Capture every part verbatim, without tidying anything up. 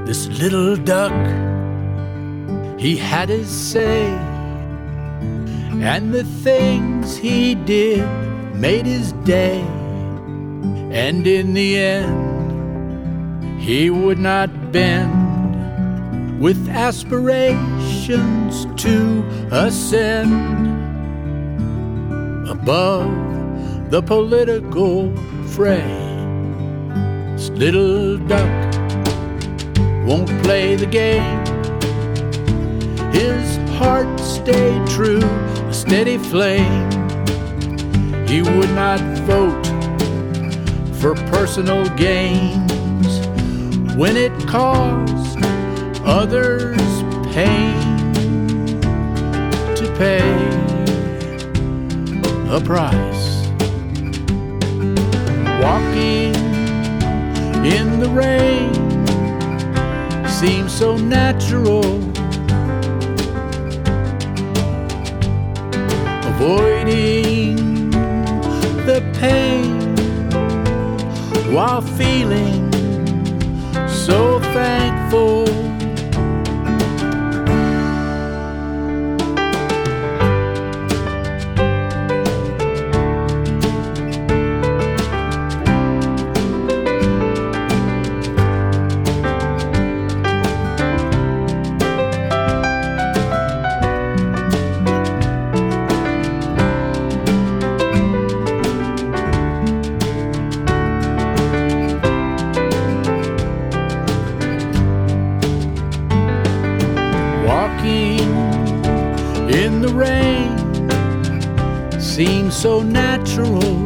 This little duck, he had his say, and the things he did made his day. And in the end, he would not bend with aspirations to ascend above the political fray. This little duck won't play the game. His heart stayed true, a steady flame. He would not vote for personal gains when it caused others pain to pay a price. Walking in the rain seems so natural, avoiding the pain while feeling so thankful. In the rain seems so natural,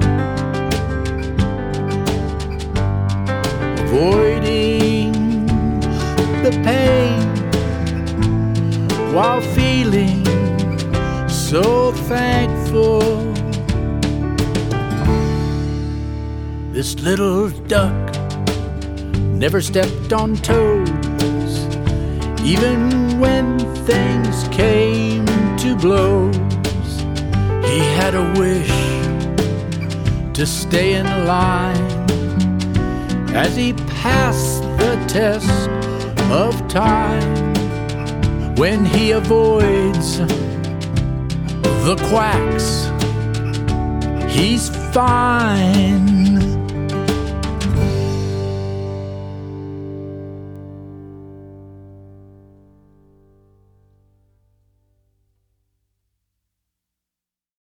avoiding the pain while feeling so thankful. This little duck never stepped on toes, even when things came to blows. He had a wish to stay in line as he passed the test of time. When he avoids the quacks, he's fine.